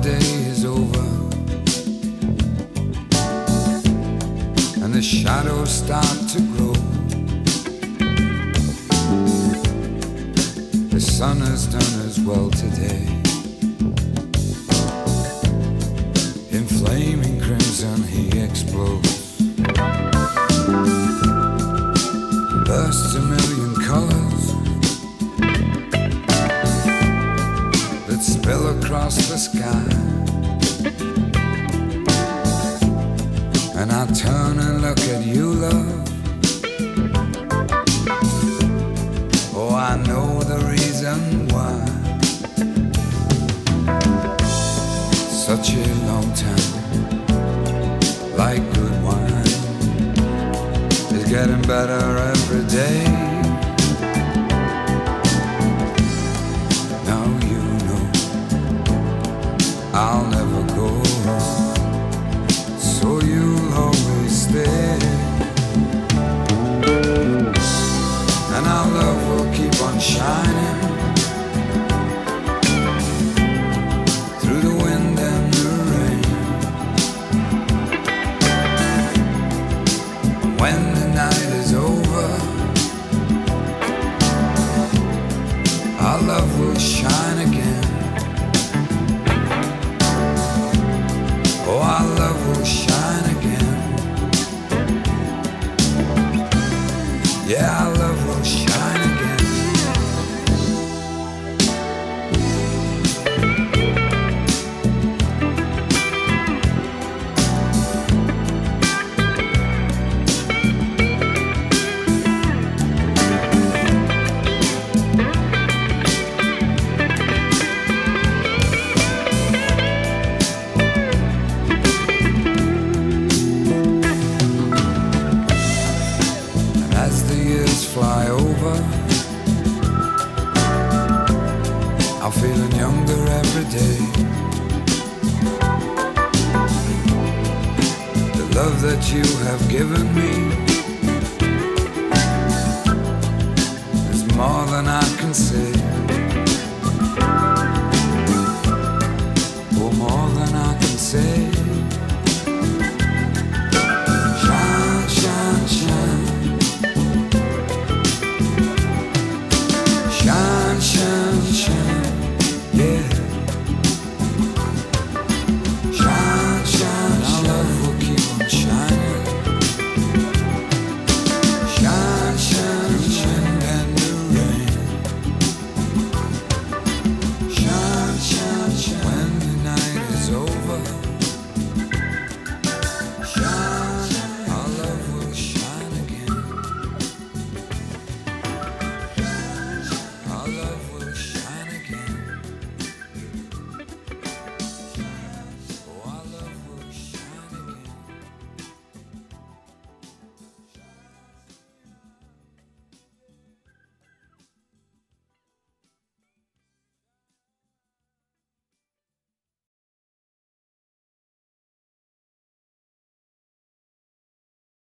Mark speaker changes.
Speaker 1: day is over and the shadows start to grow. The sun has done as well today. In flaming crimson he explodes, bursts a million colors that spill across the sky. And I turn and look at you, love. Oh, I know the reason why. Such a long time, like good wine, is getting better every day. Now you know I'll never go, so you'll always stay. And our love will keep on shining through the wind and the rain. When the night is over, our love will shine again. Oh, our love will shine again. Yeah, our love will shine again. Fly over, I'm feeling younger every day. The love that you have given me is more than I can say.